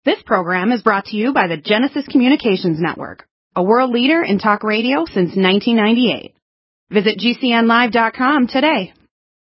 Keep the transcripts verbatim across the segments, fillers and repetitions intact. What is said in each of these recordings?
This program is brought to you by the Genesis Communications Network, a world leader in talk radio since nineteen ninety-eight. Visit G C N live dot com today.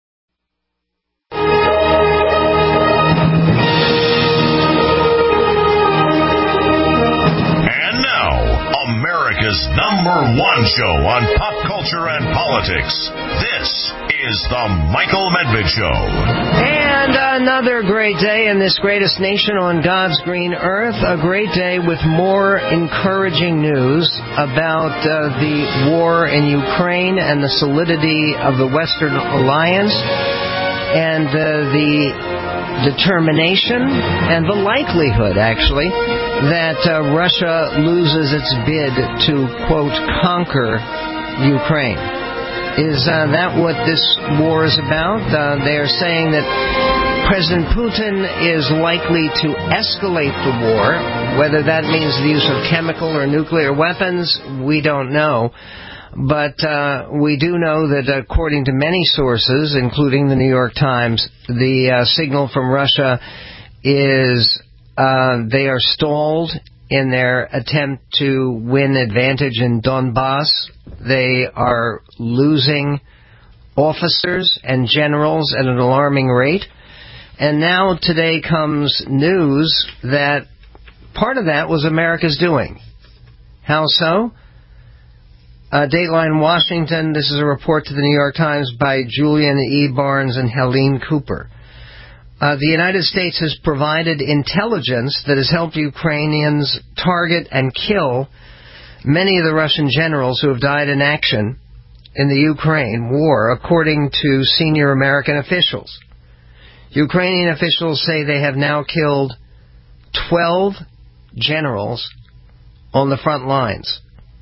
And now, America's number one show on pop culture and politics. This is the Michael Medved Show. And another great day in this greatest nation on God's green earth. A great day with more encouraging news about uh, the war in Ukraine and the solidity of the Western alliance and uh, the determination and the likelihood, actually, that uh, Russia loses its bid to, quote, conquer Ukraine. Is uh, that what this war is about? Uh, they are saying that President Putin is likely to escalate the war. Whether that means the use of chemical or nuclear weapons, we don't know. But uh, we do know that according to many sources, including the New York Times, the uh, signal from Russia is uh, they are stalled in their attempt to win advantage in Donbass. They are losing officers and generals at an alarming rate. And now today comes news that part of that was America's doing. How so? Uh, Dateline Washington, this is a report to the New York Times by Julian E. Barnes and Helene Cooper. Uh, the United States has provided intelligence that has helped Ukrainians target and kill many of the Russian generals who have died in action in the Ukraine war, according to senior American officials. Ukrainian officials say they have now killed twelve generals on the front lines,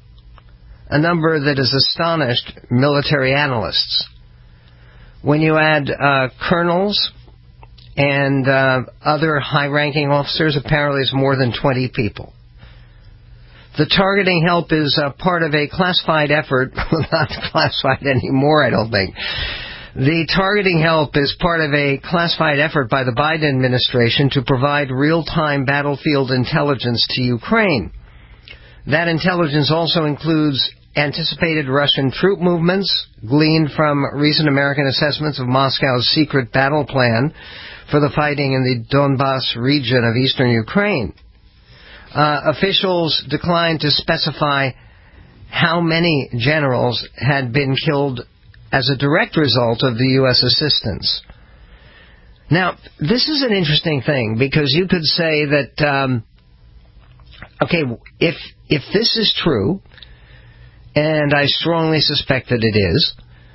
a number that has astonished military analysts. When you add uh, colonels and uh, other high-ranking officers, apparently it's more than twenty people. The targeting help is uh, part of a classified effort, not classified anymore, I don't think. The targeting help is part of a classified effort by the Biden administration to provide real-time battlefield intelligence to Ukraine. That intelligence also includes anticipated Russian troop movements, gleaned from recent American assessments of Moscow's secret battle plan for the fighting in the Donbass region of eastern Ukraine. Uh, officials declined to specify how many generals had been killed as a direct result of the U S assistance. Now, this is an interesting thing, because you could say that, um, okay, if if this is true, and I strongly suspect that it is,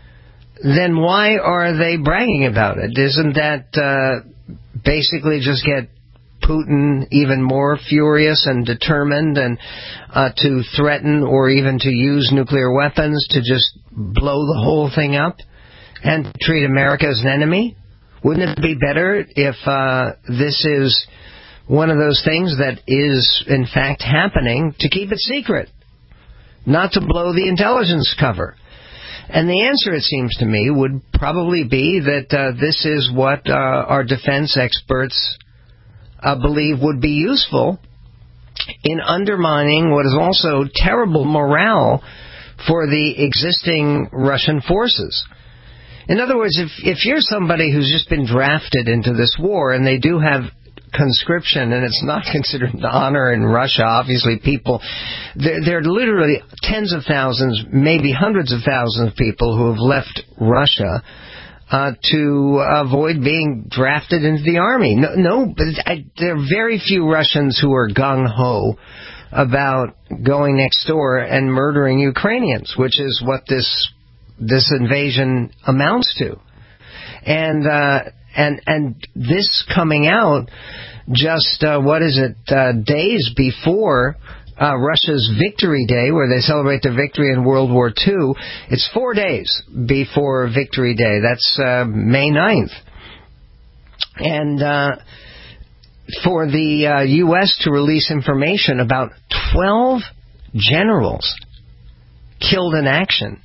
then why are they bragging about it? Isn't that uh, basically just get Putin even more furious and determined and uh, to threaten or even to use nuclear weapons to just blow the whole thing up and treat America as an enemy? Wouldn't it be better if uh, this is one of those things that is in fact happening to keep it secret, not to blow the intelligence cover? And the answer, it seems to me, would probably be that uh, this is what uh, our defense experts uh, believe would be useful in undermining what is also terrible morale for the existing Russian forces. In other words, if, if you're somebody who's just been drafted into this war, and they do have conscription, and it's not considered an honor in Russia, obviously people, there, there are literally tens of thousands, maybe hundreds of thousands of people who have left Russia uh, to avoid being drafted into the army. No, no but I, there are very few Russians who are gung-ho about going next door and murdering Ukrainians, which is what this this invasion amounts to. And uh, and and this coming out just, uh, what is it, uh, days before uh, Russia's Victory Day, where they celebrate their victory in World War Two. It's four days before Victory Day. That's uh, May ninth. And uh, for the uh, U S to release information about twelve generals killed in action.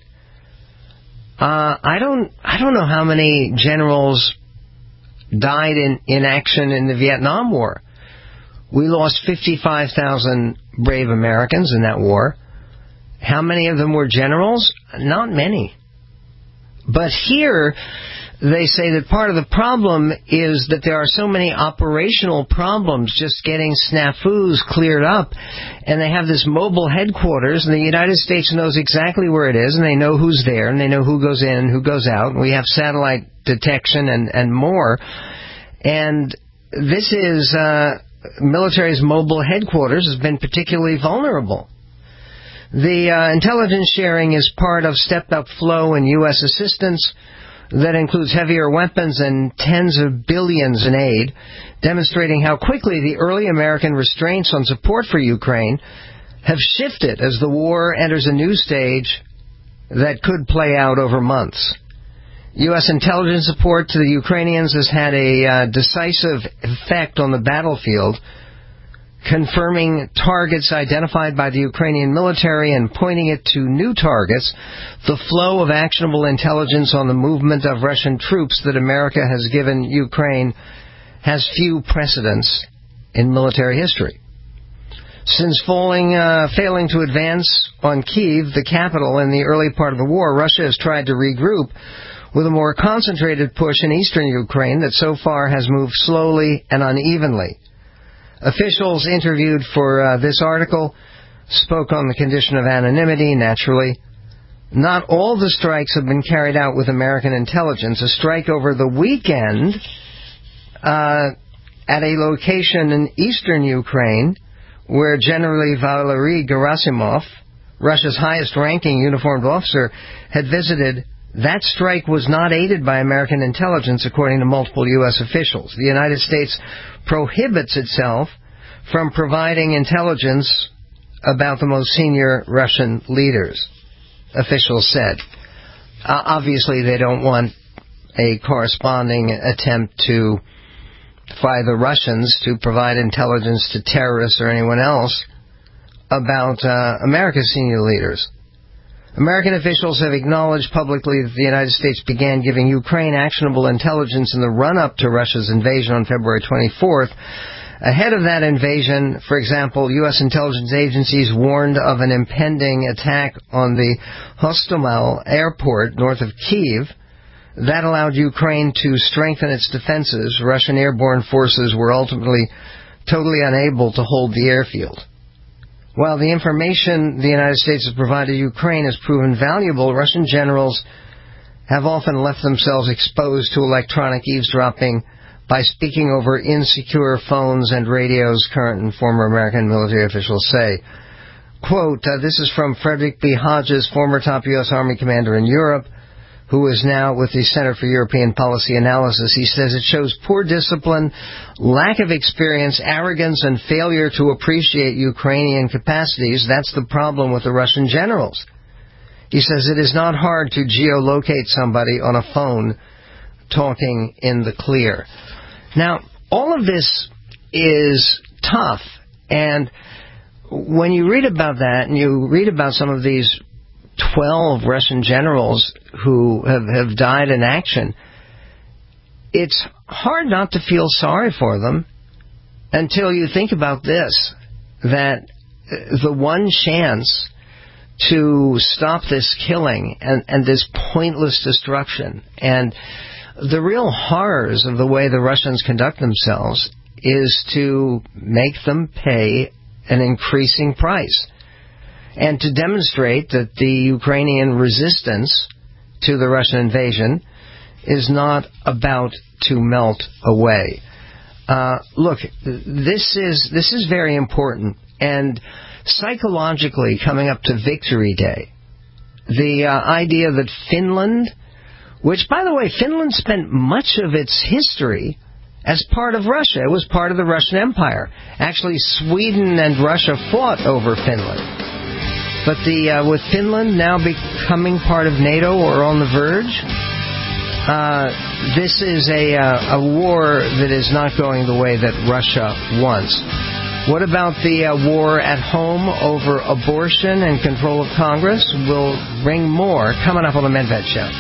Uh, I don't I don't know how many generals died in, in action in the Vietnam War, We lost fifty-five thousand brave Americans in that war. How many of them were generals? Not many. But here, they say that part of the problem is that there are so many operational problems just getting snafus cleared up, and they have this mobile headquarters, and the United States knows exactly where it is, and they know who's there, and they know who goes in and who goes out, and we have satellite detection and, and more. And this is, uh, military's mobile headquarters has been particularly vulnerable. The uh, intelligence sharing is part of stepped-up flow in U S assistance that includes heavier weapons and tens of billions in aid, demonstrating how quickly the early American restraints on support for Ukraine have shifted as the war enters a new stage that could play out over months. U S intelligence support to the Ukrainians has had a uh, decisive effect on the battlefield, confirming targets identified by the Ukrainian military and pointing it to new targets. The flow of actionable intelligence on the movement of Russian troops that America has given Ukraine has few precedents in military history. Since falling, uh, failing to advance on Kyiv, the capital, in the early part of the war, Russia has tried to regroup with a more concentrated push in eastern Ukraine that so far has moved slowly and unevenly. Officials interviewed for uh, this article spoke on the condition of anonymity, naturally. Not all the strikes have been carried out with American intelligence. A strike over the weekend uh, at a location in eastern Ukraine where General Valery Gerasimov, Russia's highest-ranking uniformed officer, had visited. That strike was not aided by American intelligence, according to multiple U S officials. The United States prohibits itself from providing intelligence about the most senior Russian leaders, officials said. Uh, obviously, they don't want a corresponding attempt to, by the Russians, to provide intelligence to terrorists or anyone else about uh, America's senior leaders. American officials have acknowledged publicly that the United States began giving Ukraine actionable intelligence in the run-up to Russia's invasion on February twenty-fourth. Ahead of that invasion, for example, U S intelligence agencies warned of an impending attack on the Hostomel airport north of Kyiv. That allowed Ukraine to strengthen its defenses. Russian airborne forces were ultimately totally unable to hold the airfield. While the information the United States has provided Ukraine has proven valuable, Russian generals have often left themselves exposed to electronic eavesdropping by speaking over insecure phones and radios, current and former American military officials say. Quote, uh, this is from Frederick B. Hodges, former top U S Army commander in Europe, who is now with the Center for European Policy Analysis. He says it shows poor discipline, lack of experience, arrogance, and failure to appreciate Ukrainian capacities. That's the problem with the Russian generals. He says it is not hard to geolocate somebody on a phone talking in the clear. Now, all of this is tough, and when you read about that, and you read about some of these twelve Russian generals who have, have died in action, it's hard not to feel sorry for them until you think about this, that the one chance to stop this killing and, and this pointless destruction and the real horrors of the way the Russians conduct themselves is to make them pay an increasing price, and to demonstrate that the Ukrainian resistance to the Russian invasion is not about to melt away. Uh, look, this is this is very important, and psychologically, coming up to Victory Day, the uh, idea that Finland, which, by the way, Finland spent much of its history as part of Russia. It was part of the Russian Empire. Actually, Sweden and Russia fought over Finland. But the uh, with Finland now becoming part of NATO or on the verge, uh, this is a, uh, a war that is not going the way that Russia wants. What about the uh, war at home over abortion and control of Congress? We'll bring more coming up on the Medved Show.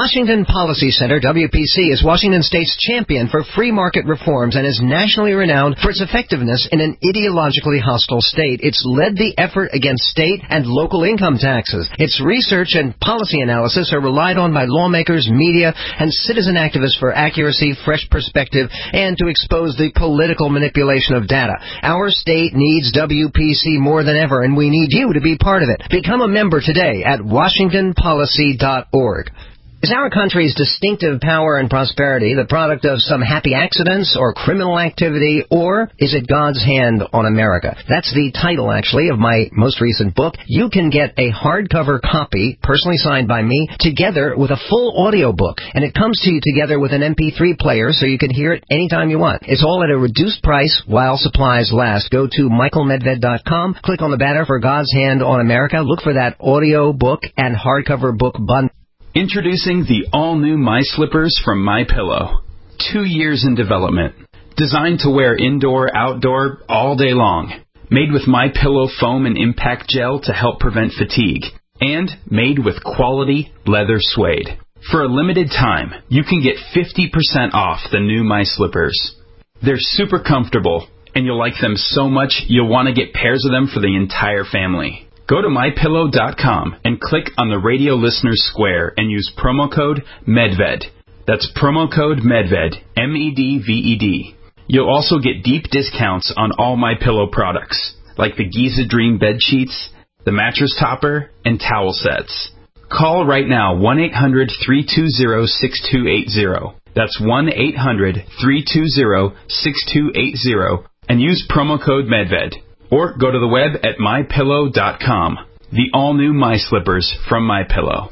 Washington Policy Center, W P C, is Washington State's champion for free market reforms and is nationally renowned for its effectiveness in an ideologically hostile state. It's led the effort against state and local income taxes. Its research and policy analysis are relied on by lawmakers, media, and citizen activists for accuracy, fresh perspective, and to expose the political manipulation of data. Our state needs W P C more than ever, and we need you to be part of it. Become a member today at washington policy dot org. Is our country's distinctive power and prosperity the product of some happy accidents or criminal activity, or is it God's hand on America? That's the title, actually, of my most recent book. You can get a hardcover copy, personally signed by me, together with a full audio book, and it comes to you together with an M P three player so you can hear it anytime you want. It's all at a reduced price while supplies last. Go to michael medved dot com, click on the banner for God's Hand on America, look for that audio book and hardcover book bundle. Introducing the all-new My Slippers from MyPillow. Two years in development. Designed to wear indoor, outdoor, all day long. Made with MyPillow foam and impact gel to help prevent fatigue. And made with quality leather suede. For a limited time, you can get fifty percent off the new My Slippers. They're super comfortable, and you'll like them so much you'll want to get pairs of them for the entire family. Go to my pillow dot com and click on the radio listeners square and use promo code MEDVED. That's promo code MEDVED, M E D V E D. You'll also get deep discounts on all MyPillow products, like the Giza Dream bed sheets, the mattress topper, and towel sets. Call right now, one eight hundred three two zero six two eight zero. That's one eight hundred three two zero six two eight zero, and use promo code MEDVED. Or go to the web at my pillow dot com. The all-new My Slippers from MyPillow.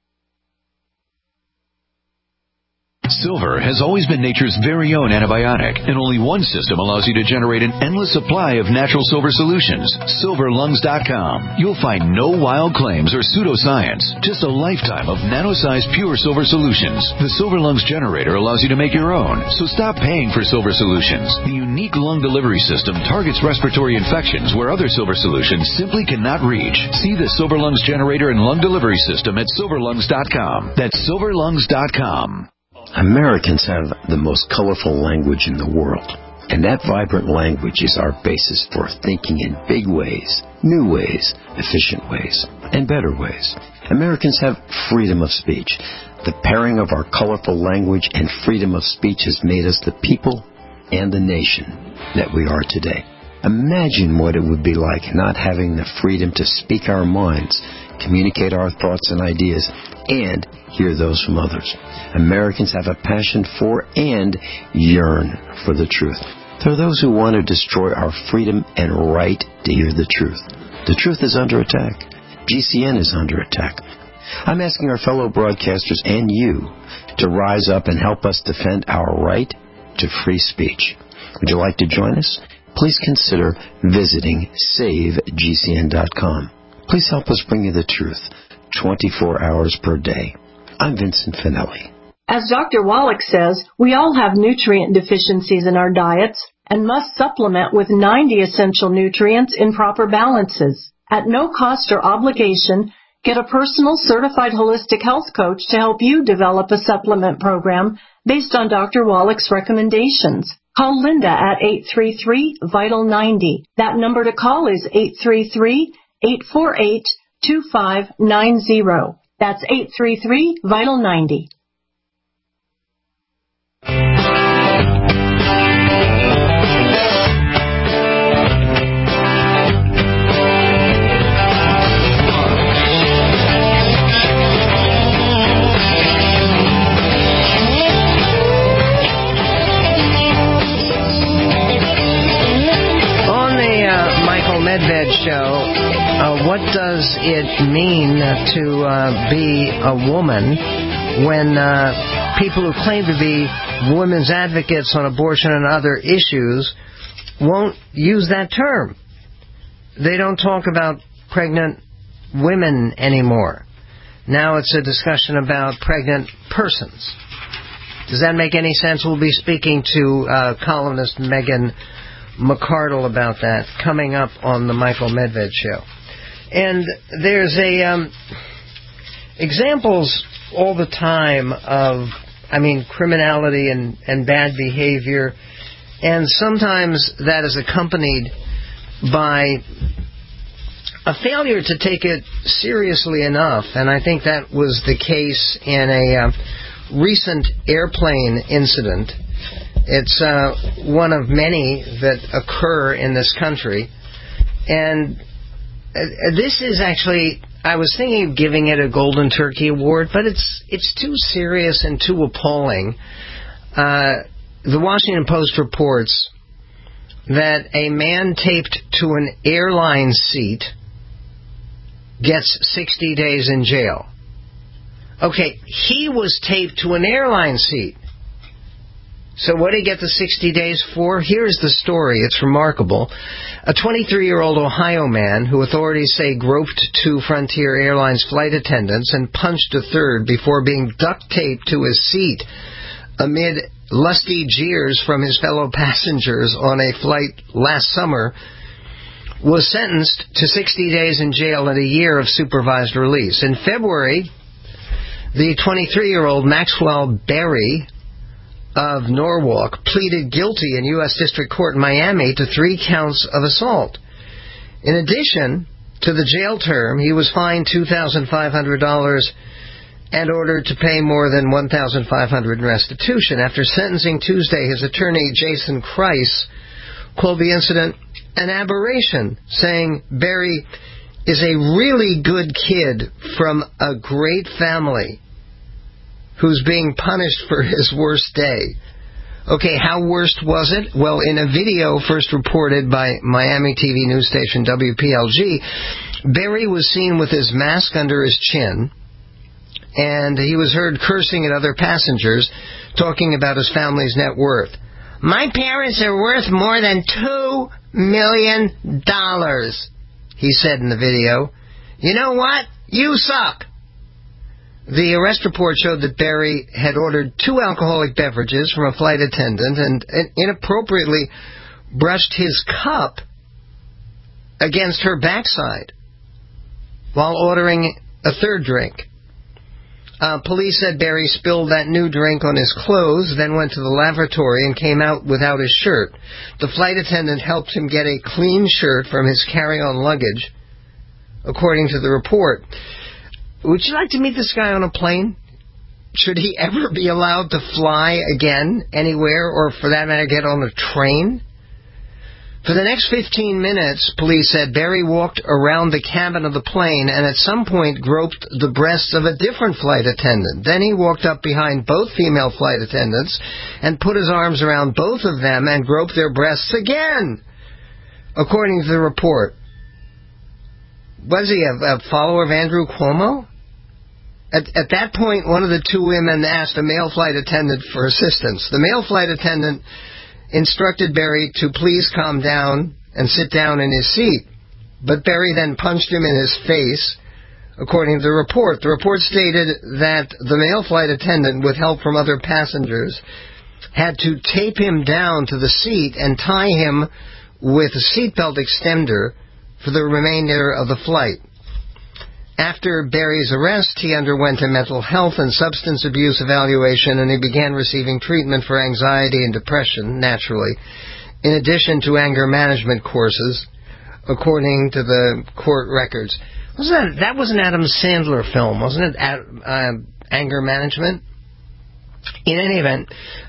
Silver has always been nature's very own antibiotic, and only one system allows you to generate an endless supply of natural silver solutions. silver lungs dot com. You'll find no wild claims or pseudoscience, just a lifetime of nano-sized pure silver solutions. The Silver Lungs generator allows you to make your own, so stop paying for silver solutions. The unique lung delivery system targets respiratory infections where other silver solutions simply cannot reach. See the Silver Lungs generator and lung delivery system at silver lungs dot com. That's silver lungs dot com. Americans have the most colorful language in the world, and that vibrant language is our basis for thinking in big ways, new ways, efficient ways, and better ways. Americans have freedom of speech. The pairing of our colorful language and freedom of speech has made us the people and the nation that we are today. Imagine what it would be like not having the freedom to speak our minds, communicate our thoughts and ideas, and hear those from others. Americans have a passion for and yearn for the truth. There are those who want to destroy our freedom and right to hear the truth. The truth is under attack. G C N is under attack. I'm asking our fellow broadcasters and you to rise up and help us defend our right to free speech. Would you like to join us? Please consider visiting save G C N dot com. Please help us bring you the truth twenty-four hours per day. I'm Vincent Finelli. As Doctor Wallach says, we all have nutrient deficiencies in our diets and must supplement with ninety essential nutrients in proper balances. At no cost or obligation, get a personal certified holistic health coach to help you develop a supplement program based on Doctor Wallach's recommendations. Call Linda at eight three three, vital ninety. That number to call is eight three three, eight four eight, two five nine zero. That's eight three three, vital ninety. Medved Show, uh, what does it mean to uh, be a woman when uh, people who claim to be women's advocates on abortion and other issues won't use that term? They don't talk about pregnant women anymore. Now it's a discussion about pregnant persons. Does that make any sense? We'll be speaking to uh, columnist Megan McArdle about that coming up on the Michael Medved Show. And there's a um, examples all the time of, I mean, criminality and, and bad behavior, and sometimes that is accompanied by a failure to take it seriously enough, and I think that was the case in a uh, recent airplane incident. It's uh, one of many that occur in this country, and uh, this is actually, I was thinking of giving it a Golden Turkey Award, but it's it's too serious and too appalling. Uh, the Washington Post reports that a man taped to an airline seat gets sixty days in jail. Okay, he was taped to an airline seat. So what did he get the sixty days for? Here's the story. It's remarkable. A twenty-three-year-old Ohio man who authorities say groped two Frontier Airlines flight attendants and punched a third before being duct-taped to his seat amid lusty jeers from his fellow passengers on a flight last summer was sentenced to sixty days in jail and a year of supervised release. In February, the twenty-three-year-old Maxwell Berry of Norwalk pleaded guilty in U S District Court in Miami to three counts of assault. In addition to the jail term, he was fined two thousand five hundred dollars and ordered to pay more than one thousand five hundred dollars in restitution. After sentencing Tuesday, his attorney, Jason Kreis, called the incident an aberration, saying Berry is a really good kid from a great family who's being punished for his worst day. Okay, how worst was it? Well, in a video first reported by Miami T V news station W P L G, Berry was seen with his mask under his chin, and he was heard cursing at other passengers, talking about his family's net worth. My parents are worth more than two million dollars, he said in the video. You know what? You suck. The arrest report showed that Berry had ordered two alcoholic beverages from a flight attendant and inappropriately brushed his cup against her backside while ordering a third drink. Uh, police said Berry spilled that new drink on his clothes, then went to the lavatory and came out without his shirt. The flight attendant helped him get a clean shirt from his carry-on luggage, according to the report. Would you like to meet this guy on a plane? Should he ever be allowed to fly again anywhere, or for that matter, get on a train? For the next fifteen minutes, police said, Berry walked around the cabin of the plane and at some point groped the breasts of a different flight attendant. Then he walked up behind both female flight attendants and put his arms around both of them and groped their breasts again, according to the report. Was he a, a follower of Andrew Cuomo? At, at that point, one of the two women asked a male flight attendant for assistance. The male flight attendant instructed Berry to please calm down and sit down in his seat. But Berry then punched him in his face, according to the report. The report stated that the male flight attendant, with help from other passengers, had to tape him down to the seat and tie him with a seatbelt extender for the remainder of the flight. After Berry's arrest, he underwent a mental health and substance abuse evaluation, and he began receiving treatment for anxiety and depression, naturally, in addition to anger management courses, according to the court records. Wasn't that, that was an Adam Sandler film, wasn't it? Uh, anger management? In any event,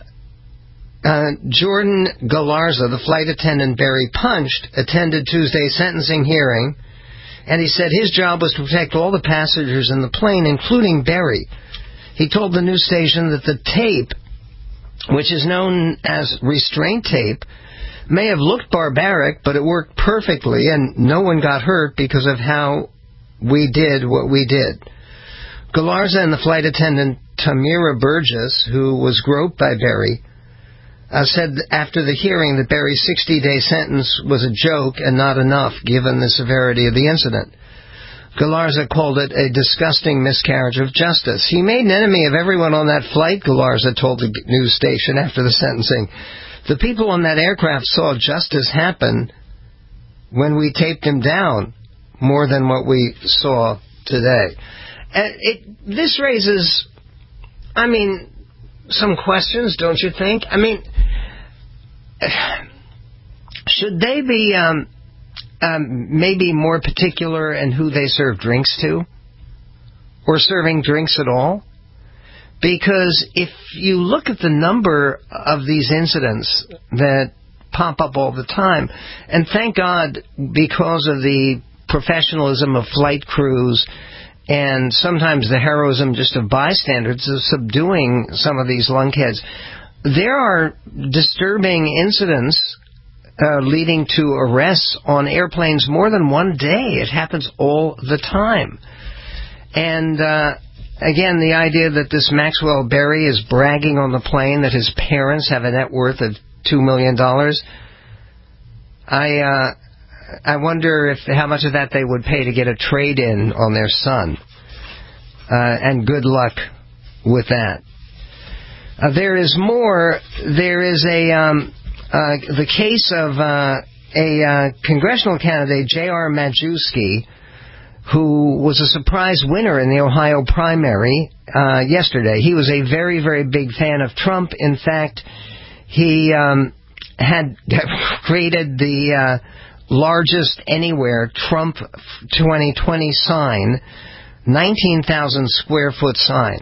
uh, Jordan Galarza, the flight attendant Berry punched, attended Tuesday's sentencing hearing, and he said his job was to protect all the passengers in the plane, including Berry. He told the news station that the tape, which is known as restraint tape, may have looked barbaric, but it worked perfectly, and no one got hurt because of how we did what we did. Galarza and the flight attendant Tamira Burgess, who was groped by Berry, Uh, said after the hearing that Berry's sixty-day sentence was a joke and not enough given the severity of the incident. Galarza called it a disgusting miscarriage of justice. He made an enemy of everyone on that flight, Galarza told the news station after the sentencing. The people on that aircraft saw justice happen when we taped him down more than what we saw today. And it, this raises I mean, some questions, don't you think? I mean, should they be um, um, maybe more particular in who they serve drinks to? Or serving drinks at all? Because if you look at the number of these incidents that pop up all the time, and thank God because of the professionalism of flight crews and sometimes the heroism just of bystanders of subduing some of these lunkheads, there are disturbing incidents uh, leading to arrests on airplanes more than one day. It happens all the time. And uh, again, the idea that this Maxwell Berry is bragging on the plane that his parents have a net worth of two million dollars, I uh, I wonder if how much of that they would pay to get a trade-in on their son. Uh, and good luck with that. Uh, there is more. There is a um, uh, the case of uh, a uh, congressional candidate, J R Majewski, who was a surprise winner in the Ohio primary uh, yesterday. He was a very, very big fan of Trump. In fact, he um, had created the uh, largest anywhere Trump twenty twenty sign, nineteen thousand square foot sign.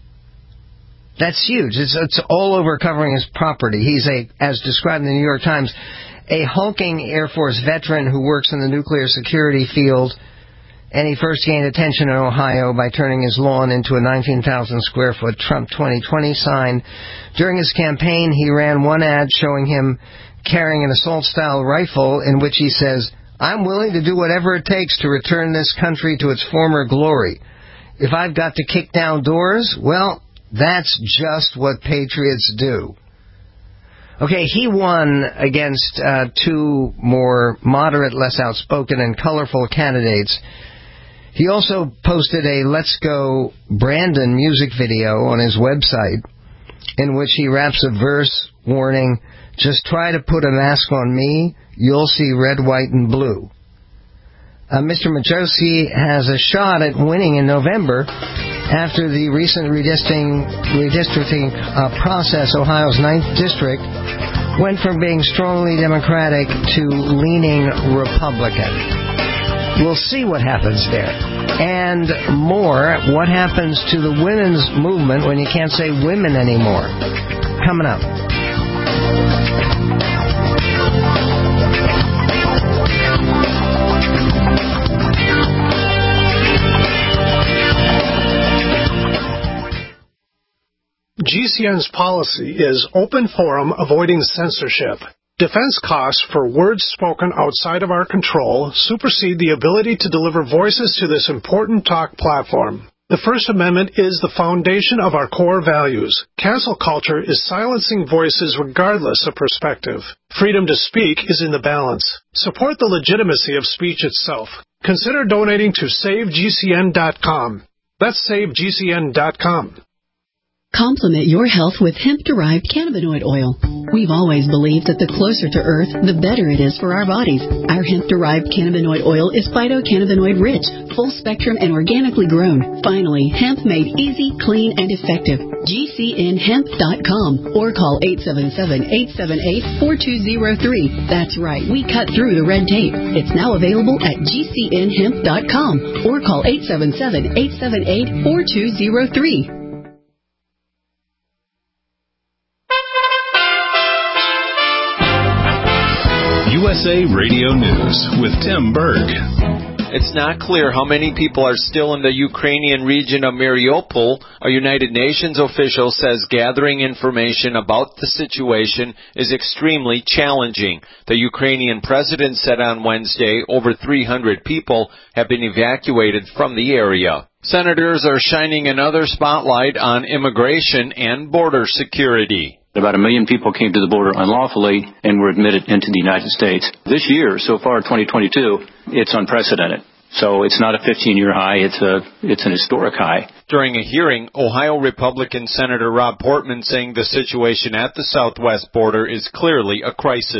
That's huge. It's, it's all over covering his property. He's a, as described in the New York Times, a hulking Air Force veteran who works in the nuclear security field. And he first gained attention in Ohio by turning his lawn into a nineteen thousand square foot Trump twenty twenty sign. During his campaign, he ran one ad showing him carrying an assault-style rifle in which he says, "I'm willing to do whatever it takes to return this country to its former glory. If I've got to kick down doors, well, that's just what patriots do." Okay, he won against uh, two more moderate, less outspoken, and colorful candidates. He also posted a Let's Go Brandon music video on his website in which he raps a verse warning, "Just try to put a mask on me, you'll see red, white, and blue." Uh, Mister Majewski has a shot at winning in November after the recent redistricting, redistricting uh, process. Ohio's ninth district went from being strongly Democratic to leaning Republican. We'll see what happens there. And more, what happens to the women's movement when you can't say women anymore? Coming up. G C N's policy is open forum, avoiding censorship. Defense costs for words spoken outside of our control supersede the ability to deliver voices to this important talk platform. The First Amendment is the foundation of our core values. Cancel culture is silencing voices regardless of perspective. Freedom to speak is in the balance. Support the legitimacy of speech itself. Consider donating to save G C N dot com. That's save G C N dot com. Complement your health with hemp-derived cannabinoid oil. We've always believed that the closer to Earth, the better it is for our bodies. Our hemp-derived cannabinoid oil is phytocannabinoid-rich, full-spectrum, and organically grown. Finally, hemp made easy, clean, and effective. G C N hemp dot com or call eight seven seven, eight seven eight, four two zero three. That's right, we cut through the red tape. It's now available at G C N hemp dot com or call eight seven seven, eight seven eight, four two zero three. U S A Radio News with Tim Berg. It's not clear how many people are still in the Ukrainian region of Mariupol. A United Nations official says gathering information about the situation is extremely challenging. The Ukrainian president said on Wednesday over three hundred people have been evacuated from the area. Senators are shining another spotlight on immigration and border security. About a million people came to the border unlawfully and were admitted into the United States. This year, so far, twenty twenty-two, it's unprecedented. So it's not a fifteen-year high, it's a it's an historic high. During a hearing, Ohio Republican Senator Rob Portman saying the situation at the southwest border is clearly a crisis.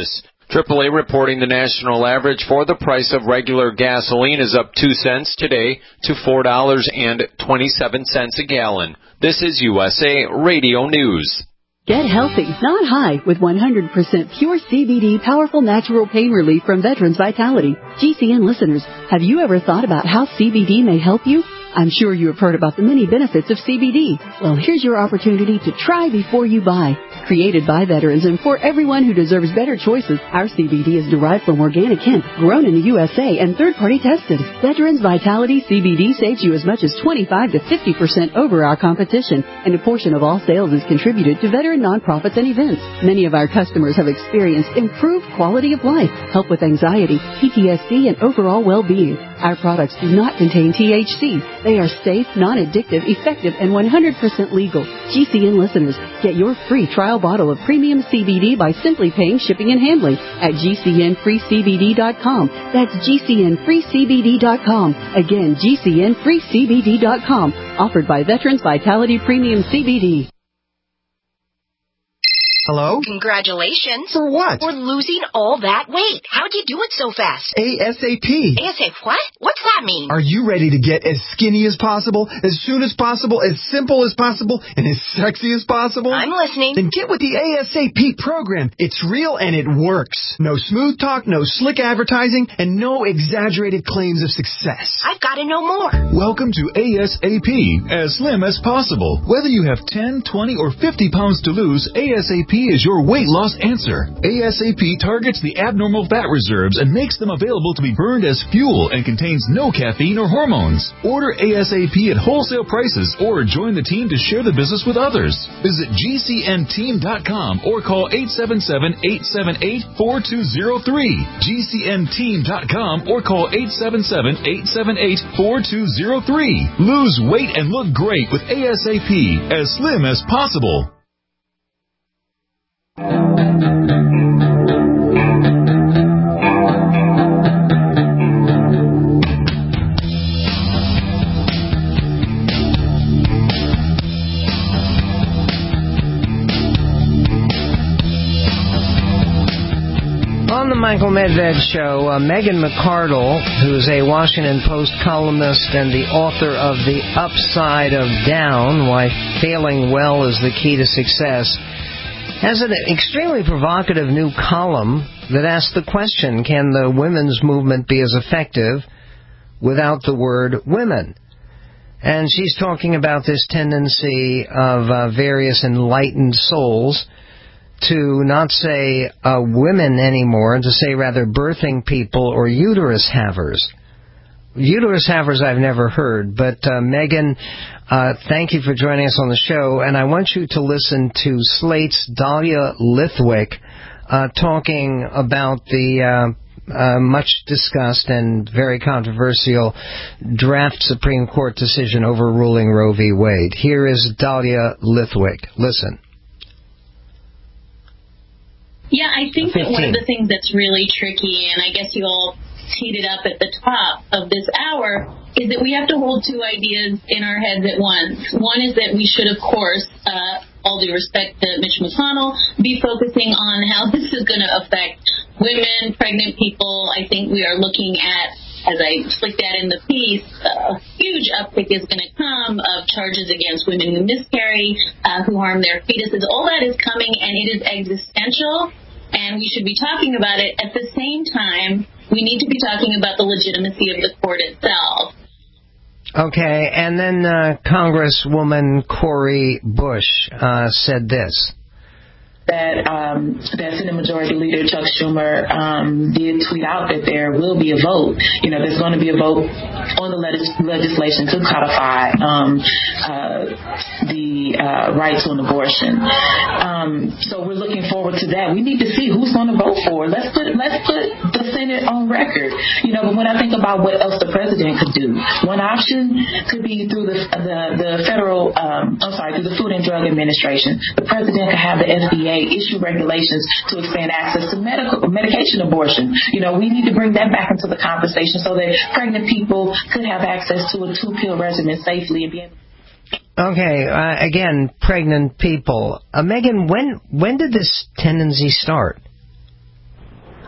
triple A reporting the national average for the price of regular gasoline is up two cents today to four dollars and twenty-seven cents a gallon. This is U S A Radio News. Get healthy, not high, with one hundred percent pure C B D powerful natural pain relief from Veterans Vitality. G C N listeners, have you ever thought about how C B D may help you? I'm sure you have heard about the many benefits of C B D. Well, here's your opportunity to try before you buy. Created by veterans and for everyone who deserves better choices, our C B D is derived from organic hemp, grown in the U S A, and third-party tested. Veterans Vitality C B D saves you as much as twenty-five to fifty percent over our competition, and a portion of all sales is contributed to veteran nonprofits and events. Many of our customers have experienced improved quality of life, help with anxiety, P T S D, and overall well-being. Our products do not contain T H C. They are safe, non-addictive, effective, and one hundred percent legal. G C N listeners, get your free trial bottle of premium C B D by simply paying shipping and handling at G C N free C B D dot com. That's G C N free C B D dot com. Again, G C N free C B D dot com. Offered by Veterans Vitality Premium C B D. Hello? Congratulations. For what? For losing all that weight. How'd you do it so fast? ASAP. ASAP what? What's that mean? Are you ready to get as skinny as possible, as soon as possible, as simple as possible, and as sexy as possible? I'm listening. Then get with the ASAP program. It's real and it works. No smooth talk, no slick advertising, and no exaggerated claims of success. I've got to know more. Welcome to ASAP, as slim as possible. Whether you have ten, twenty, or fifty pounds to lose, ASAP is your weight loss answer. ASAP targets the abnormal fat reserves and makes them available to be burned as fuel and contains no caffeine or hormones. Order ASAP at wholesale prices or join the team to share the business with others. Visit G C N team dot com or call eight seven seven, eight seven eight, four two zero three. G C N team dot com or call eight seven seven, eight seven eight, four two zero three. Lose weight and look great with ASAP, as slim as possible. On the Michael Medved Show, uh, Megan McArdle, who's a Washington Post columnist and the author of The Upside of Down, Why Failing Well is the Key to Success, has an extremely provocative new column that asks the question, can the women's movement be as effective without the word women? And she's talking about this tendency of uh, various enlightened souls to not say uh, women anymore, and to say rather birthing people or uterus havers. Uterus havers I've never heard, but uh, Megan, uh, thank you for joining us on the show, and I want you to listen to Slate's Dahlia Lithwick uh, talking about the uh, uh, much discussed and very controversial draft Supreme Court decision overruling Roe v. Wade. Here is Dahlia Lithwick. Listen. Yeah, I think that one of the things that's really tricky, and I guess you all teed it up at the top of this hour, is that we have to hold two ideas in our heads at once. One is that we should, of course, uh, all due respect to Mitch McConnell, be focusing on how this is going to affect women, pregnant people. I think we are looking at, as I flicked at in the piece, a huge uptick is going to come of charges against women who miscarry, uh, who harm their fetuses. All that is coming, and it is existential, and we should be talking about it. At the same time, we need to be talking about the legitimacy of the court itself. Okay, and then uh, Congresswoman Cori Bush uh, said this. That um, that Senate Majority Leader Chuck Schumer um, did tweet out that there will be a vote. You know, there's going to be a vote on the legis- legislation to codify um, uh, the uh, right to an abortion. Um, so we're looking forward to that. We need to see who's going to vote for it. Let's put let's put the Senate on record. You know, but when I think about what else the president could do, one option could be through the the, the federal, um, I'm sorry, through the Food and Drug Administration. The president could have the F D A issue regulations to expand access to medical medication abortion. You know, we need to bring that back into the conversation so that pregnant people could have access to a two-pill regimen safely and be able. Okay, uh, again, pregnant people. Uh, Megan, when when did this tendency start?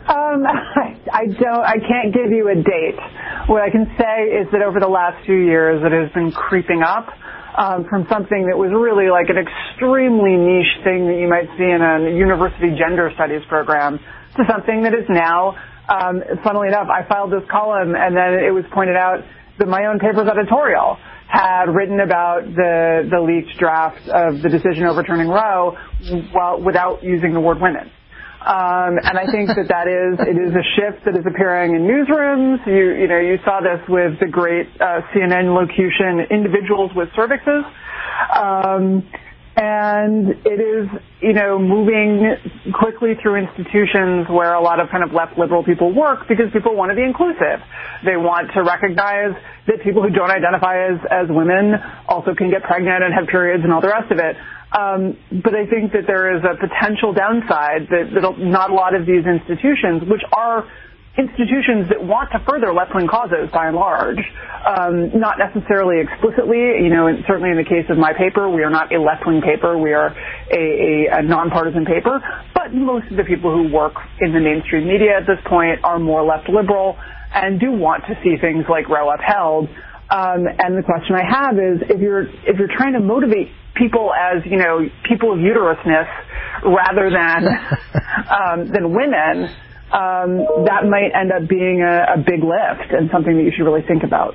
Um, I, I don't. I can't give you a date. What I can say is that over the last few years, it has been creeping up um, from something that was really like an extremely niche thing that you might see in a university gender studies program to something that is now, um, funnily enough, I filed this column and then it was pointed out that my own paper's editorial had written about the the leaked draft of the decision overturning Roe while without using the word women. Um, and I think that that is, it is a shift that is appearing in newsrooms. You, you know, you saw this with the great, uh, C N N locution, individuals with cervixes. Um, and it is, you know, moving quickly through institutions where a lot of kind of left liberal people work because people want to be inclusive. They want to recognize that people who don't identify as, as women also can get pregnant and have periods and all the rest of it. Um, but I think that there is a potential downside that, that not a lot of these institutions, which are institutions that want to further left-wing causes by and large, um, not necessarily explicitly, you know, and certainly in the case of my paper, we are not a left-wing paper, we are a, a, a nonpartisan paper, but most of the people who work in the mainstream media at this point are more left-liberal and do want to see things like Roe upheld. Um, and the question I have is, if you're if you're trying to motivate people as, you know, people of uterousness rather than um, than women, um, that might end up being a, a big lift and something that you should really think about.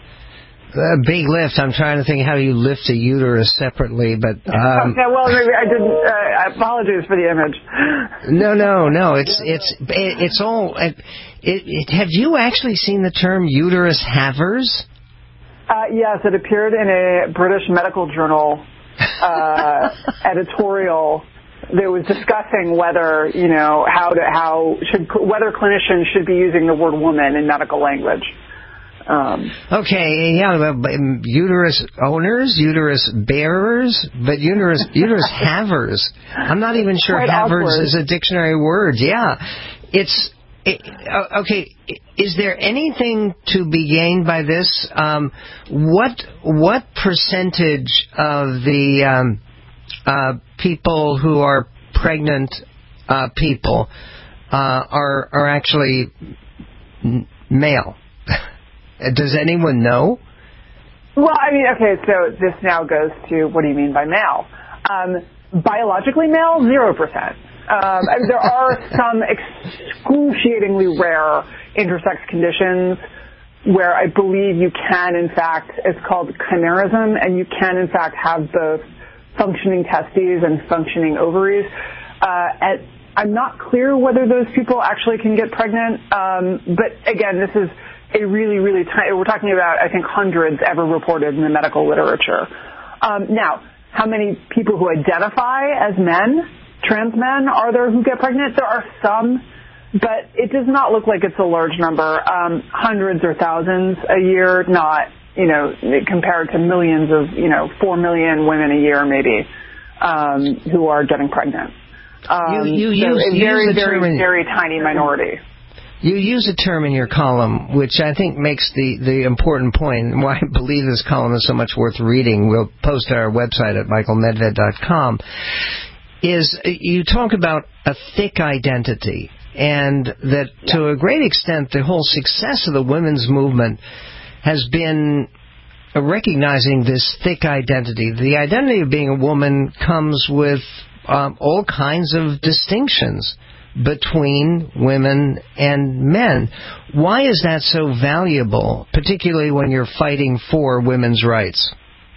A big lift. I'm trying to think how you lift a uterus separately, but um, okay, well, maybe I didn't. Uh, I apologize for the image. No, no, no. It's it's it, it's all. It, it, have you actually seen the term uterus havers? Uh, yes, it appeared in a British medical journal uh, editorial that was discussing whether, you know, how to, how should, whether clinicians should be using the word woman in medical language. Um, okay, yeah, but uterus owners, uterus bearers, but uterus uterus havers. I'm not even sure havers awkward. Is a dictionary word. Yeah, it's. It, uh, okay, is there anything to be gained by this? Um, what what percentage of the um, uh, people who are pregnant uh, people uh, are are actually male? Does anyone know? Well, I mean, okay, so this now goes to what do you mean by male? Um, biologically male, zero percent. Um, I mean, there are some excruciatingly rare intersex conditions where I believe you can, in fact, it's called chimerism, and you can, in fact, have both functioning testes and functioning ovaries. Uh, and I'm not clear whether those people actually can get pregnant, um, but again, this is a really, really tiny, we're talking about, I think, hundreds ever reported in the medical literature. Um, now, how many people who identify as men, trans men, are there who get pregnant? There are some, but it does not look like it's a large number. Um, hundreds or thousands a year, not, you know, compared to millions of, you know, four million women a year maybe, um, who are getting pregnant. Um, you, you so use, a very, use very, very, very tiny minority. You use a term in your column, which I think makes the, the important point, and why I believe this column is so much worth reading. We'll post it on our website at michael medved dot com. Is you talk about a thick identity, and that to a great extent the whole success of the women's movement has been recognizing this thick identity. The identity of being a woman comes with um, all kinds of distinctions between women and men. Why is that so valuable, particularly when you're fighting for women's rights?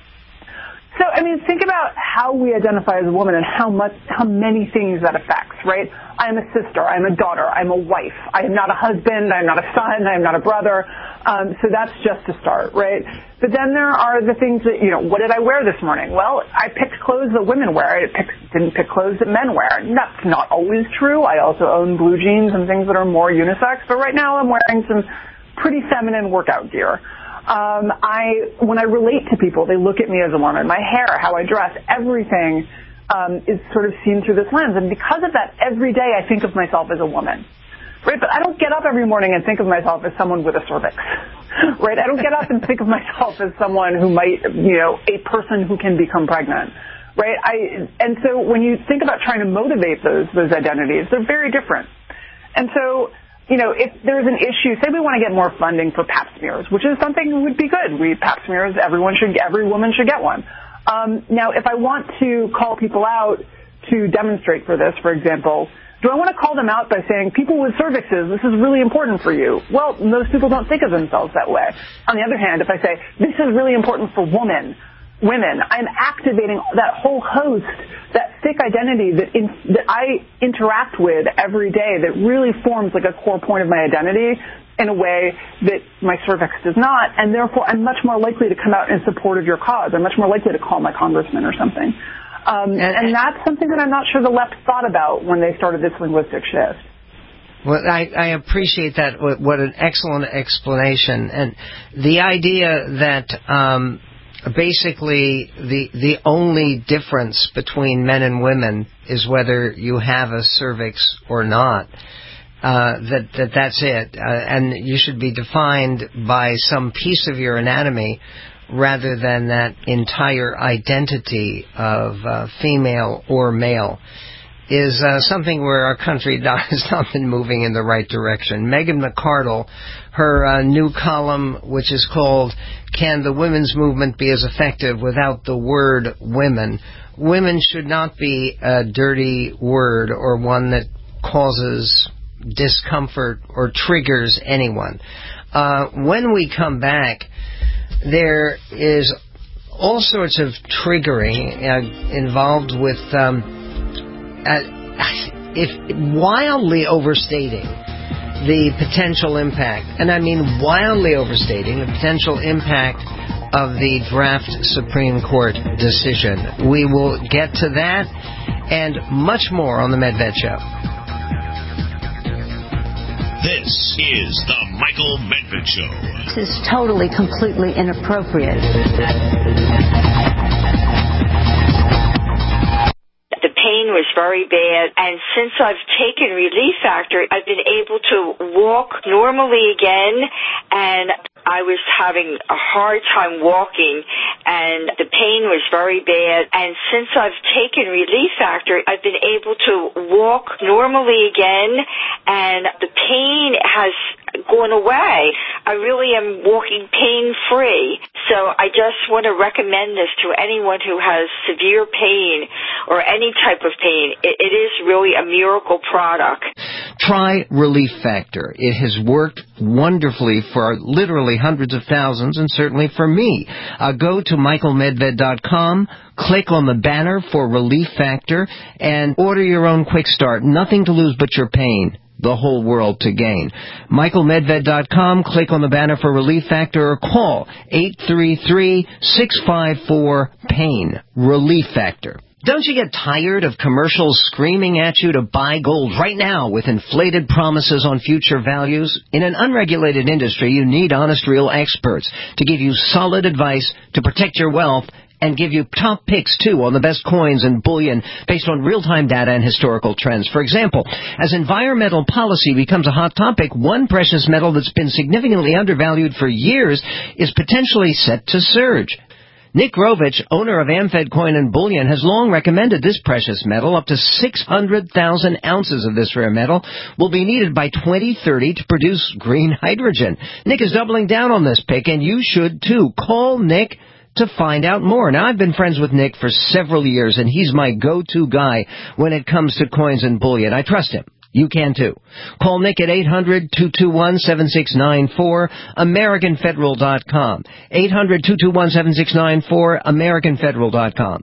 So, I mean, think about how we identify as a woman and how much, how many things that affects, right? I'm a sister, I'm a daughter, I'm a wife, I am not a husband, I'm not a son, I'm not a brother. Um, so that's just a start, right? But then there are the things that, you know, what did I wear this morning? Well, I picked clothes that women wear. I picked, didn't pick clothes that men wear. That's not always true. I also own blue jeans and things that are more unisex, but right now I'm wearing some pretty feminine workout gear. Um, I, when I relate to people, they look at me as a woman. My hair, how I dress, everything um, is sort of seen through this lens. And because of that, every day I think of myself as a woman. Right? But I don't get up every morning and think of myself as someone with a cervix. Right? I don't get up and think of myself as someone who might, you know, a person who can become pregnant. Right? I, and so when you think about trying to motivate those, those identities, they're very different. And so, you know, if there's an issue, say we want to get more funding for pap smears, which is something that would be good. We pap smears, everyone should, every woman should get one. Um, now, if I want to call people out to demonstrate for this, for example, do I want to call them out by saying, people with cervixes, this is really important for you? Well, most people don't think of themselves that way. On the other hand, if I say, this is really important for women, women, I'm activating that whole host, that thick identity that in, that I interact with every day that really forms like a core point of my identity in a way that my cervix does not, and therefore I'm much more likely to come out in support of your cause. I'm much more likely to call my congressman or something. Um, and, and that's something that I'm not sure the left thought about when they started this linguistic shift. Well, I, I appreciate that. What, what an excellent explanation. And the idea that um, basically the the only difference between men and women is whether you have a cervix or not. Uh, that, that that's it. Uh, and you should be defined by some piece of your anatomy rather than that entire identity of uh, female or male, is uh, something where our country has not been moving in the right direction. Megan McArdle, her uh, new column, which is called Can the Women's Movement Be as Effective Without the Word Women? Women should not be a dirty word or one that causes discomfort or triggers anyone. Uh, when we come back, there is all sorts of triggering uh, involved with um, uh, if wildly overstating the potential impact, and I mean wildly overstating the potential impact of the draft Supreme Court decision. We will get to that and much more on the Medved Show. This is the Michael Medved Show. This is totally, completely inappropriate. The pain was very bad, and since I've taken Relief Factor, I've been able to walk normally again, and I was having a hard time walking, and the pain was very bad. And since I've taken Relief Factor, I've been able to walk normally again, and the pain has gone away. I really am walking pain-free. So I just want to recommend this to anyone who has severe pain or any type of pain. It, it is really a miracle product. Try Relief Factor. It has worked wonderfully for literally hundreds of thousands, and certainly for me. Uh, go to michael medved dot com, click on the banner for Relief Factor, and order your own quick start. Nothing to lose but your pain. The whole world to gain. michael medved dot com, click on the banner for Relief Factor, or call eight three three, six five four, PAIN. Relief Factor. Don't you get tired of commercials screaming at you to buy gold right now with inflated promises on future values? In an unregulated industry, you need honest, real experts to give you solid advice to protect your wealth and give you top picks, too, on the best coins and bullion based on real-time data and historical trends. For example, as environmental policy becomes a hot topic, one precious metal that's been significantly undervalued for years is potentially set to surge. Nick Rovich, owner of Amfed Coin and Bullion, has long recommended this precious metal. Up to six hundred thousand ounces of this rare metal will be needed by twenty thirty to produce green hydrogen. Nick is doubling down on this pick, and you should, too. Call Nick to find out more. Now, I've been friends with Nick for several years, and he's my go-to guy when it comes to coins and bullion. I trust him. You can, too. Call Nick at eight hundred, two two one, seven six nine four, American Federal dot com. eight hundred, two two one, seven six nine four, American Federal dot com.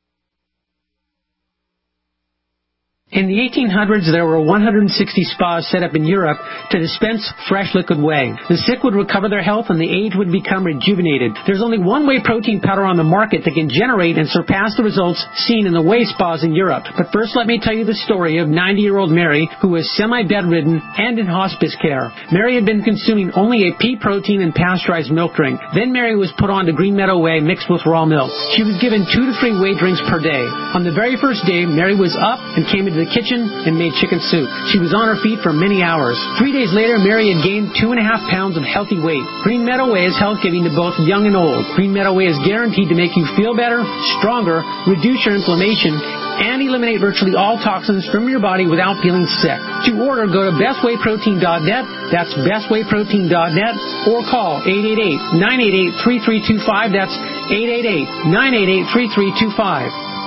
In the eighteen hundreds, there were one hundred sixty spas set up in Europe to dispense fresh liquid whey. The sick would recover their health and the aged would become rejuvenated. There's only one whey protein powder on the market that can generate and surpass the results seen in the whey spas in Europe. But first, let me tell you the story of ninety-year-old Mary, who was semi-bedridden and in hospice care. Mary had been consuming only a pea protein and pasteurized milk drink. Then Mary was put on to Green Meadow Whey mixed with raw milk. She was given two to three whey drinks per day. On the very first day, Mary was up and came into into the kitchen and made chicken soup. She was on her feet for many hours. Three days later, Mary had gained two and a half pounds of healthy weight. Green Meadow Way is health-giving to both young and old. Green Meadow Way is guaranteed to make you feel better, stronger, reduce your inflammation, and eliminate virtually all toxins from your body without feeling sick. To order, go to best way protein dot net. That's best way protein dot net, or call eight eight eight, nine eight eight, three three two five. That's eight eight eight, nine eight eight, three three two five.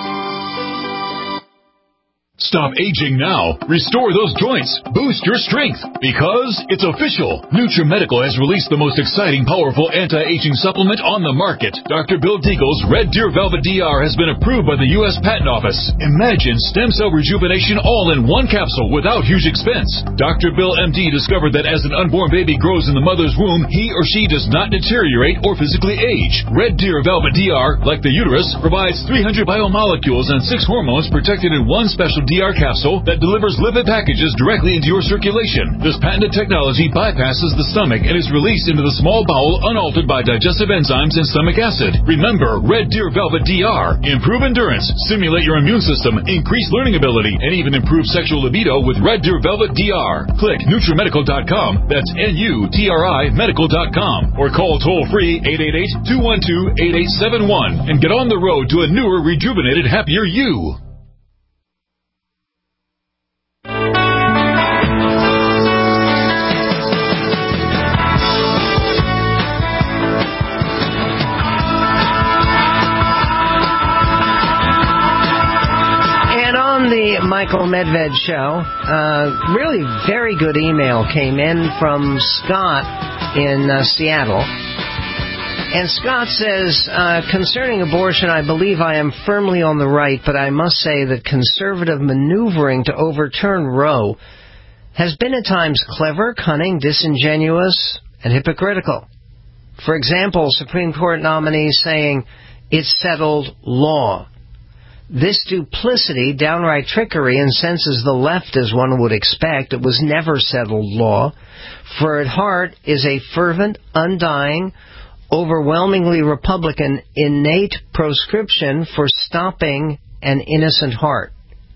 Stop aging now. Restore those joints. Boost your strength. Because it's official. NutriMedical has released the most exciting, powerful anti-aging supplement on the market. Doctor Bill Deagle's Red Deer Velvet D R has been approved by the U S Patent Office. Imagine stem cell rejuvenation all in one capsule without huge expense. Doctor Bill M D discovered that as an unborn baby grows in the mother's womb, he or she does not deteriorate or physically age. Red Deer Velvet D R, like the uterus, provides three hundred biomolecules and six hormones protected in one special D R capsule that delivers lipid packages directly into your circulation. This patented technology bypasses the stomach and is released into the small bowel unaltered by digestive enzymes and stomach acid. Remember, Red Deer Velvet D R. Improve endurance, stimulate your immune system, increase learning ability, and even improve sexual libido with Red Deer Velvet D R. Click NutriMedical dot com. That's N U T R I medical dot com. Or call toll-free eight eight eight, two one two, eight eight seven one and get on the road to a newer, rejuvenated, happier you. The Michael Medved Show. Uh, really very good email came in from Scott in uh, Seattle. And Scott says, uh, concerning abortion, I believe I am firmly on the right, but I must say that conservative maneuvering to overturn Roe has been at times clever, cunning, disingenuous, and hypocritical. For example, Supreme Court nominees saying, it's settled law. This duplicity, downright trickery, incenses the left as one would expect. It was never settled law, for at heart is a fervent, undying, overwhelmingly Republican innate proscription for stopping an innocent heart.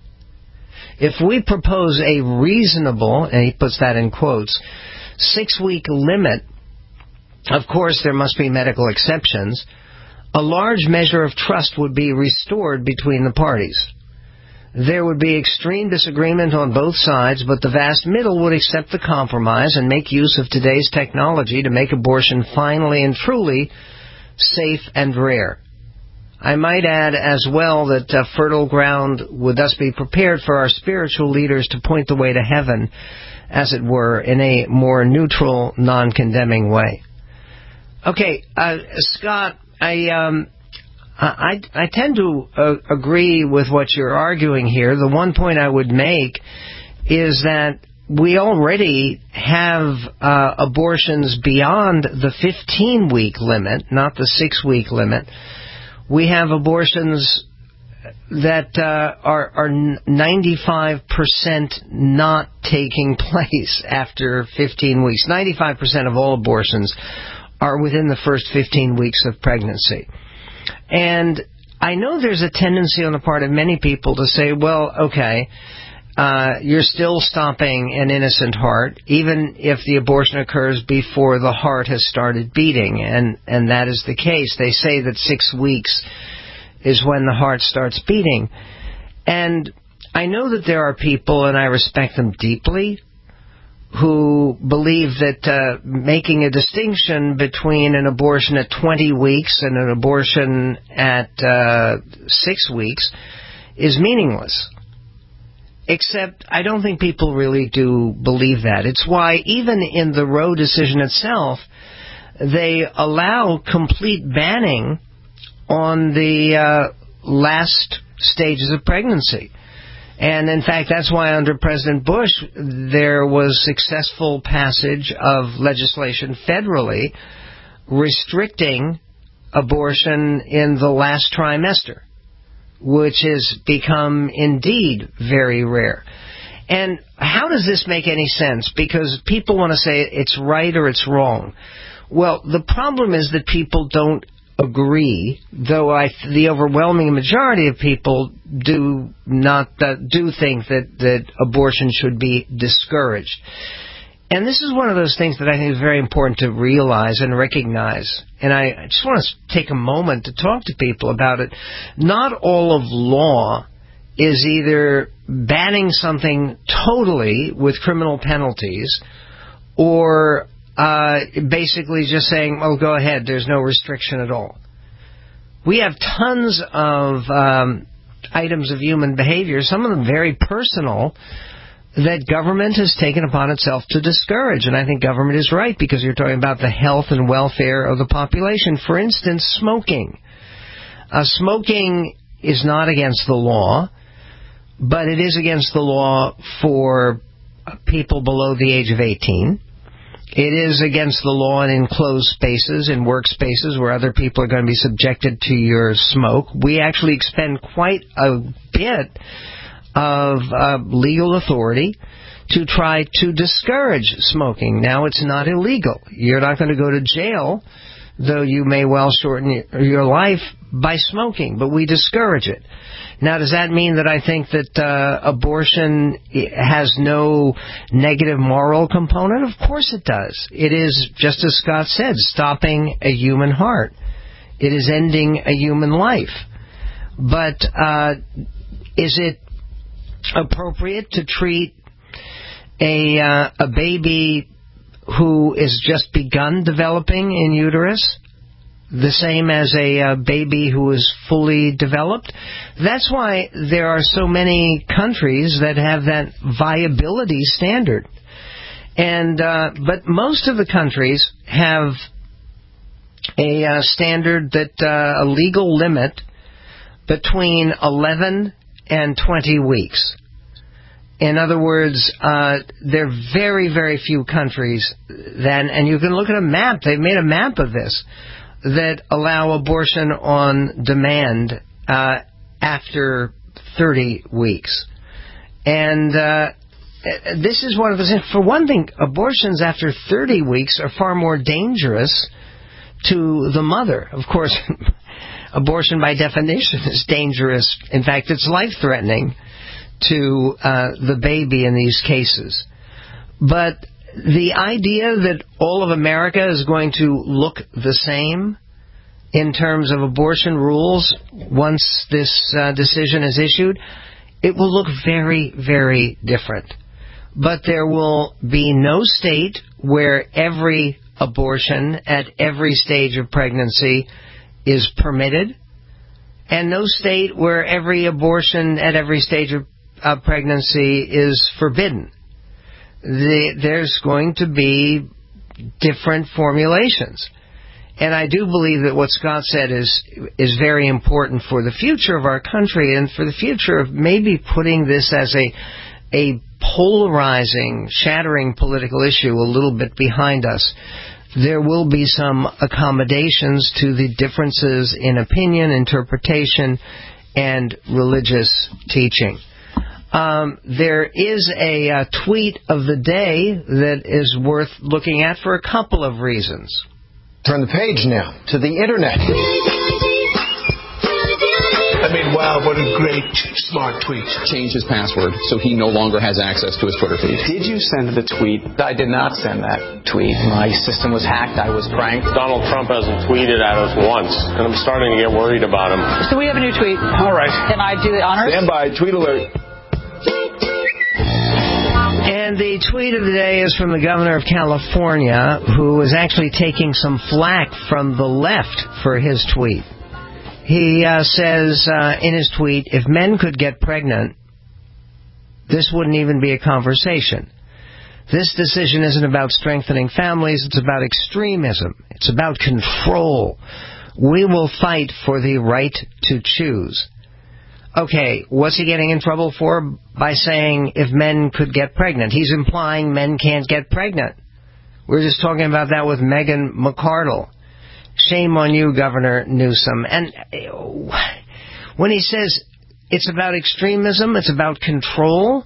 If we propose a reasonable, and he puts that in quotes, six-week limit, of course there must be medical exceptions, a large measure of trust would be restored between the parties. There would be extreme disagreement on both sides, but the vast middle would accept the compromise and make use of today's technology to make abortion finally and truly safe and rare. I might add as well that uh, fertile ground would thus be prepared for our spiritual leaders to point the way to heaven, as it were, in a more neutral, non-condemning way. Okay, uh, Scott, I, um, I, I tend to uh, agree with what you're arguing here. The one point I would make is that we already have uh, abortions beyond the fifteen-week limit, not the six-week limit. We have abortions that uh, are, are ninety-five percent not taking place after fifteen weeks. ninety-five percent of all abortions are within the first fifteen weeks of pregnancy. And I know there's a tendency on the part of many people to say, well, okay, uh, you're still stopping an innocent heart, even if the abortion occurs before the heart has started beating. And, and that is the case. They say that six weeks is when the heart starts beating. And I know that there are people, and I respect them deeply, who believe that uh, making a distinction between an abortion at twenty weeks and an abortion at uh, six weeks is meaningless. Except I don't think people really do believe that. It's why even in the Roe decision itself, they allow complete banning on the uh, last stages of pregnancy. And, in fact, that's why under President Bush there was successful passage of legislation federally restricting abortion in the last trimester, which has become indeed very rare. And how does this make any sense? Because people want to say it's right or it's wrong. Well, the problem is that people don't agree, though I, the overwhelming majority of people do not uh, do think that, that abortion should be discouraged. And this is one of those things that I think is very important to realize and recognize. And I just want to take a moment to talk to people about it. Not all of law is either banning something totally with criminal penalties or uh, basically just saying, oh, go ahead, there's no restriction at all. We have tons of um, items of human behavior, some of them very personal, that government has taken upon itself to discourage. And I think government is right, because you're talking about the health and welfare of the population. For instance, smoking. Uh, smoking is not against the law, but it is against the law for people below the age of eighteen. It is against the law in enclosed spaces, in workspaces where other people are going to be subjected to your smoke. We actually expend quite a bit of uh, legal authority to try to discourage smoking. Now, it's not illegal. You're not going to go to jail, though you may well shorten your life by smoking, but we discourage it. Now, does that mean that I think that uh, abortion has no negative moral component? Of course it does. It is, just as Scott said, stopping a human heart. It is ending a human life. But uh, is it appropriate to treat a uh, a baby who is just begun developing in uterus the same as a uh, baby who is fully developed? That's why there are so many countries that have that viability standard. And uh, but most of the countries have a uh, standard that uh, a legal limit between eleven and twenty weeks. In other words, uh, there are very, very few countries then, and you can look at a map, they've made a map of this, that allow abortion on demand uh, after thirty weeks. And uh, this is one of the things. For one thing, abortions after thirty weeks are far more dangerous to the mother. Of course, abortion by definition is dangerous. In fact, it's life-threatening to uh, the baby in these cases. But the idea that all of America is going to look the same in terms of abortion rules once this uh, decision is issued, it will look very, very different. But there will be no state where every abortion at every stage of pregnancy is permitted, and no state where every abortion at every stage of uh, pregnancy is forbidden. The, there's going to be different formulations. And I do believe that what Scott said is is very important for the future of our country and for the future of maybe putting this as a a polarizing, shattering political issue a little bit behind us. There will be some accommodations to the differences in opinion, interpretation, and religious teaching. Um, there is a uh, tweet of the day that is worth looking at for a couple of reasons. Turn the page now to the Internet. I mean, wow, what a great, smart tweet. Changed his password, so he no longer has access to his Twitter feed. Did you send the tweet? I did not send that tweet. My system was hacked. I was pranked. Donald Trump hasn't tweeted at us once, and I'm starting to get worried about him. So we have a new tweet. All right. Can I do the honors? Stand by. Tweet alert. And the tweet of the day is from the governor of California, who is actually taking some flack from the left for his tweet. He uh, says uh, in his tweet, if men could get pregnant, this wouldn't even be a conversation. This decision isn't about strengthening families, it's about extremism. It's about control. We will fight for the right to choose. Okay, what's he getting in trouble for by saying if men could get pregnant? He's implying men can't get pregnant. We were just talking about that with Meghan McArdle. Shame on you, Governor Newsom. And when he says it's about extremism, it's about control,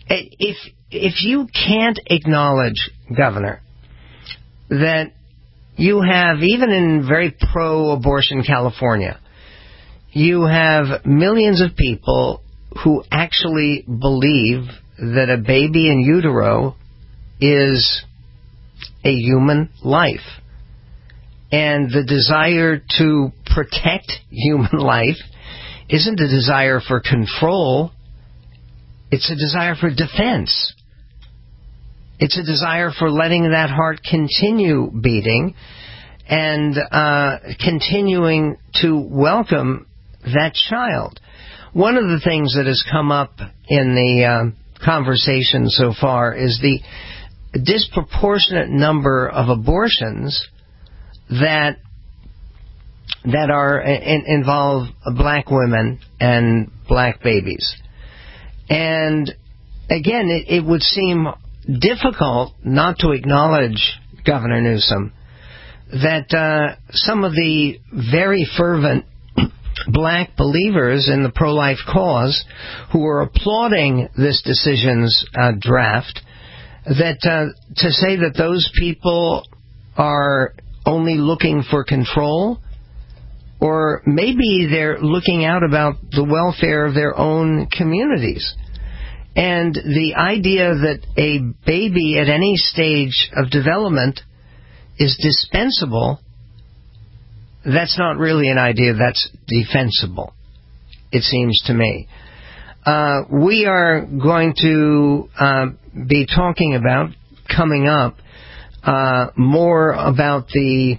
if if you can't acknowledge, Governor, that you have, even in very pro-abortion California, you have millions of people who actually believe that a baby in utero is a human life. And the desire to protect human life isn't a desire for control. It's a desire for defense. It's a desire for letting that heart continue beating and uh, continuing to welcome that child. One of the things that has come up in the uh, conversation so far is the disproportionate number of abortions that that are in, involve black women and black babies. And again, it, it would seem difficult not to acknowledge, Governor Newsom, that uh, some of the very fervent black believers in the pro-life cause who are applauding this decision's uh, draft, that uh, to say that those people are only looking for control, or maybe they're looking out about the welfare of their own communities. And the idea that a baby at any stage of development is dispensable, that's not really an idea that's defensible, it seems to me. Uh, we are going to uh, be talking about, coming up, uh, more about the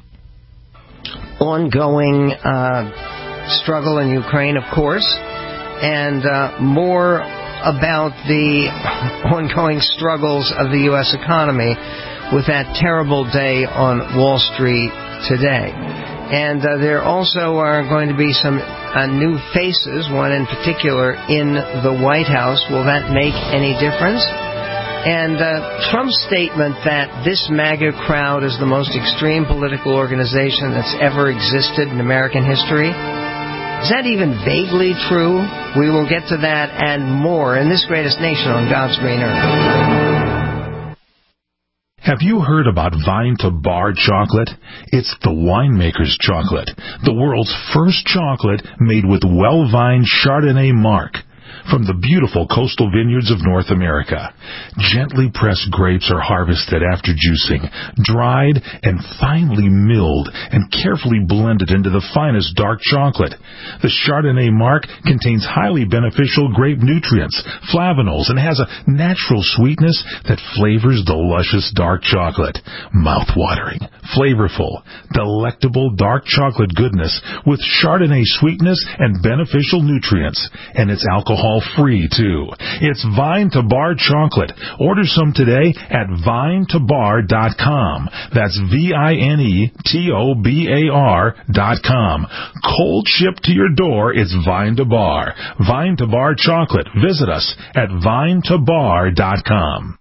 ongoing uh, struggle in Ukraine, of course, and uh, more about the ongoing struggles of the U S economy with that terrible day on Wall Street today. And uh, there also are going to be some uh, new faces, one in particular in the White House. Will that make any difference? And uh, Trump's statement that this MAGA crowd is the most extreme political organization that's ever existed in American history, is that even vaguely true? We will get to that and more in this greatest nation on God's green earth. Have you heard about Vine to Bar chocolate? It's the winemaker's chocolate, the world's first chocolate made with well-vined Chardonnay marc from the beautiful coastal vineyards of North America. Gently pressed grapes are harvested after juicing, dried and finely milled and carefully blended into the finest dark chocolate. The Chardonnay marc contains highly beneficial grape nutrients, flavanols, and has a natural sweetness that flavors the luscious dark chocolate. Mouth-watering, flavorful, delectable dark chocolate goodness with Chardonnay sweetness and beneficial nutrients, and it's alcohol free too. It's Vine to Bar chocolate. Order some today at vine to bar dot com. That's V I N E T O B A R dot com. Cold shipped to your door, it's Vine to Bar. Vine to Bar chocolate. Visit us at vine to bar dot com.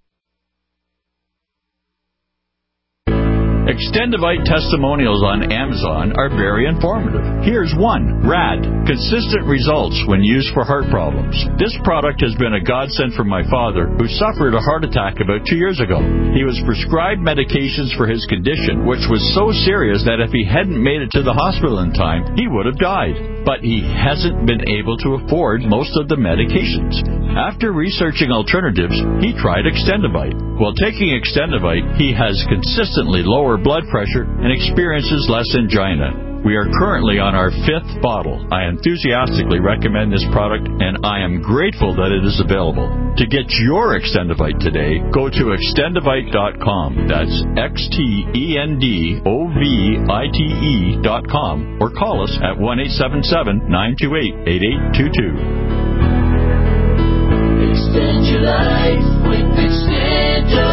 Extendivite testimonials on Amazon are very informative. Here's one. Rad. Consistent results when used for heart problems. This product has been a godsend for my father, who suffered a heart attack about two years ago. He was prescribed medications for his condition, which was so serious that if he hadn't made it to the hospital in time, he would have died. But he hasn't been able to afford most of the medications. After researching alternatives, he tried Extendivite. While taking Extendivite, he has consistently lower blood pressure and experiences less angina. We are currently on our fifth bottle. I enthusiastically recommend this product, and I am grateful that it is available. To get your Extendivite today, go to extendivite dot com. That's X T E N D O V I T E dot com, or call us at one eight seven seven, nine two eight, eight eight two two. Extend your life with Extendivite.